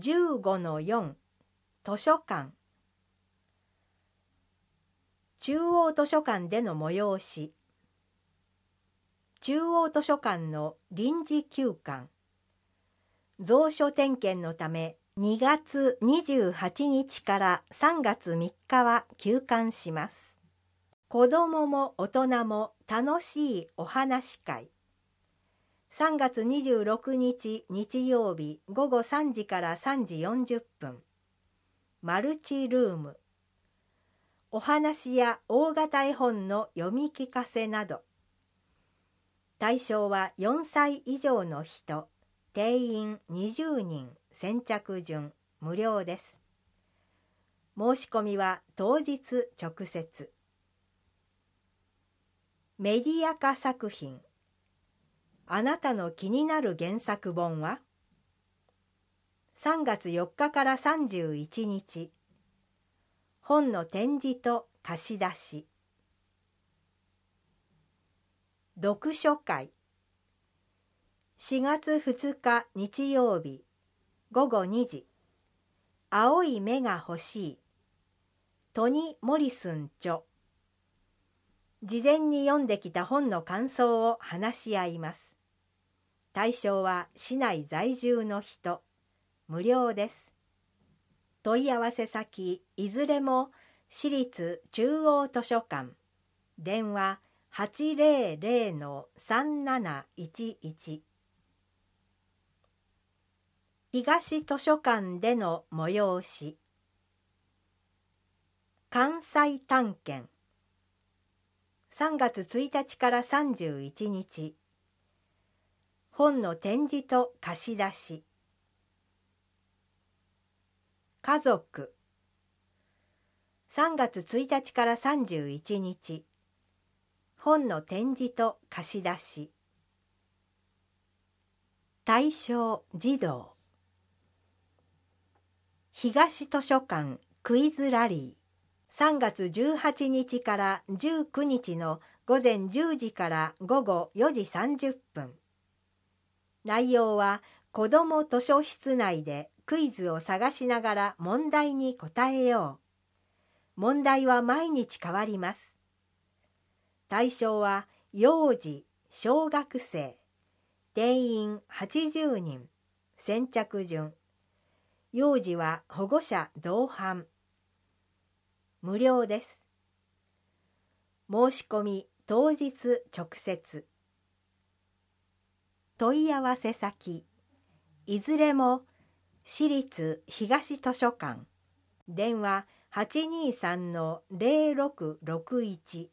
15-4 図書館。中央図書館での催し。中央図書館の臨時休館。蔵書点検のため2月28日から3月3日は休館します。子どもも大人も楽しいお話会。3月26日日曜日午後3時から3時40分。マルチルーム。お話や大型絵本の読み聞かせなど。対象は4歳以上の人。定員20人。先着順。無料です。申し込みは当日直接。メディア化作品。あなたの気になる原作本は3月4日から31日。本の展示と貸し出し。読書会。4月2日日曜日午後2時。青い目が欲しい。トニ・モリスン著。事前に読んできた本の感想を話し合います。対象は市内在住の人。無料です。問い合わせ先いずれも市立中央図書館。電話800-3711。東図書館での催し。関西探検。3月1日から31日。本の展示と貸し出し。家族。3月1日から31日。本の展示と貸し出し。対象児童。東図書館クイズラリー。3月18日から19日の午前10時から午後4時30分。内容は子ども図書室内でクイズを探しながら問題に答えよう。問題は毎日変わります。対象は幼児、小学生。定員80人。先着順。幼児は保護者同伴。無料です。申し込み当日直接。問い合わせ先いずれも市立東図書館。電話823-0661。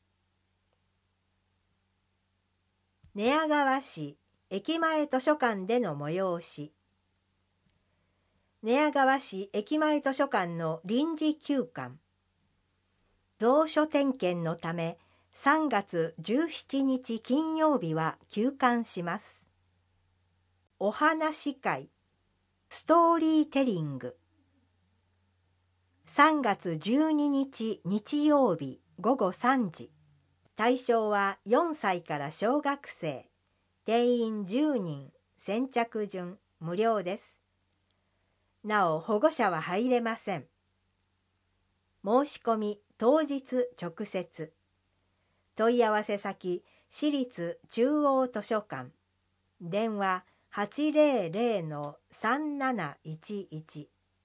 寝屋川市駅前図書館での催し。寝屋川市駅前図書館の臨時休館。蔵書点検のため3月17日金曜日は休館します。お話会ストーリーテリング。3月12日日曜日午後3時。対象は4歳から小学生。定員10人。先着順。無料です。なお保護者は入れません。申し込み当日直接。問い合わせ先市立中央図書館。電話800-3711。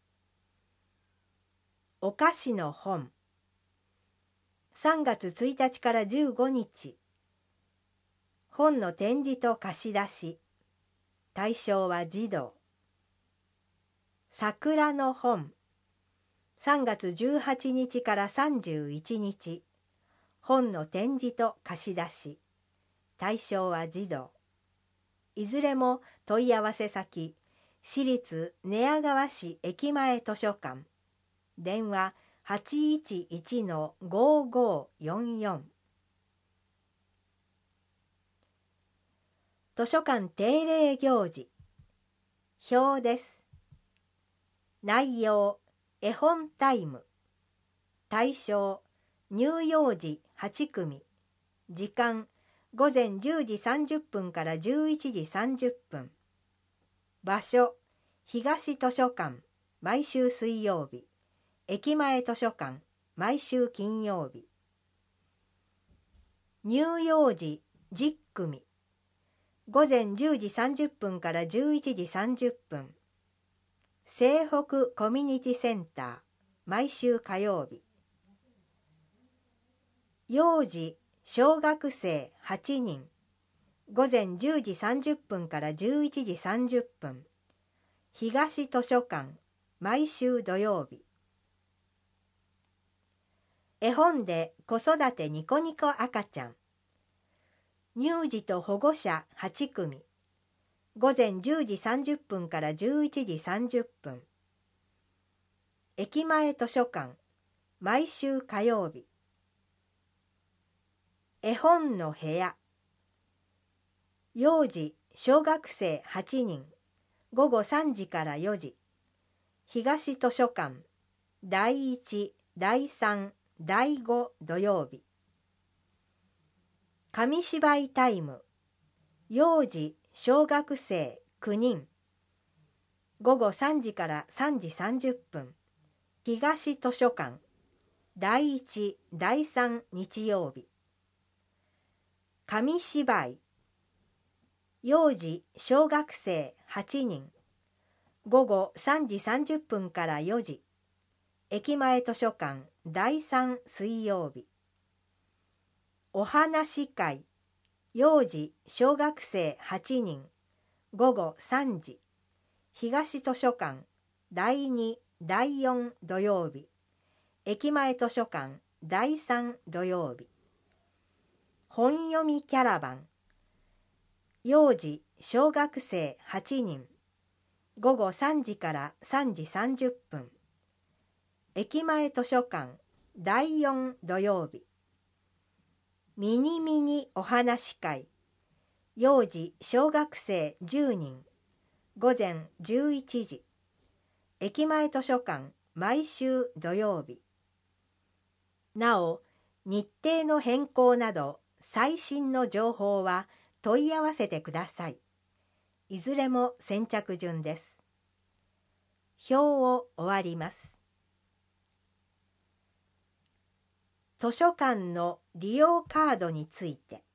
お菓子の本。3月1日から15日。本の展示と貸し出し。対象は児童。桜の本。3月18日から31日。本の展示と貸し出し。対象は児童。いずれも問い合わせ先市立寝屋川市駅前図書館。電話811-5544。図書館定例行事。表です。内容絵本タイム。対象乳幼児8組。時間午前10時30分から11時30分。場所東図書館毎週水曜日、駅前図書館毎週金曜日。乳幼児10組、午前10時30分から11時30分。西北コミュニティセンター毎週火曜日。幼児小学生8人、午前10時30分から11時30分。東図書館毎週土曜日。絵本で子育てニコニコ赤ちゃん、乳児と保護者8組、午前10時30分から11時30分。駅前図書館毎週火曜日。絵本の部屋、幼児小学生8人、午後3時から4時。東図書館第1、第3、第5土曜日。紙芝居タイム、幼児小学生9人、午後3時から3時30分。東図書館第1、第3日曜日。紙芝居、幼児小学生8人、午後3時30分から4時。駅前図書館第3水曜日。お話会、幼児小学生8人、午後3時。東図書館第2、第4土曜日。駅前図書館第3土曜日。本読みキャラバン、幼児小学生8人、午後3時から3時30分。駅前図書館第4土曜日。ミニミニお話会、幼児小学生10人、午前11時。駅前図書館毎週土曜日。なお、日程の変更など最新の情報は問い合わせてください。いずれも先着順です。表を終わります。図書館の利用カードについて。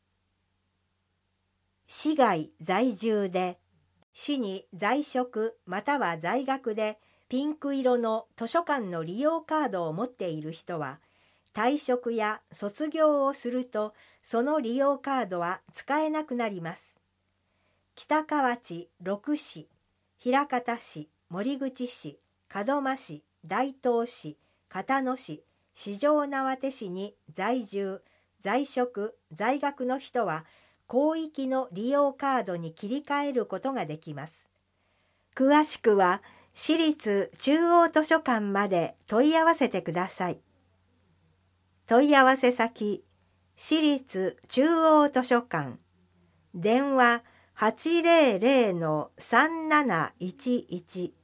市外在住で、市に在職または在学でピンク色の図書館の利用カードを持っている人は、退職や卒業をするとその利用カードは使えなくなります。北河内6市、枚方市、守口市、門真市、大東市、交野市、四条畷市に在住、在職、在学の人は広域の利用カードに切り替えることができます。詳しくは市立中央図書館まで問い合わせてください。問い合わせ先、市立中央図書館、電話800-3711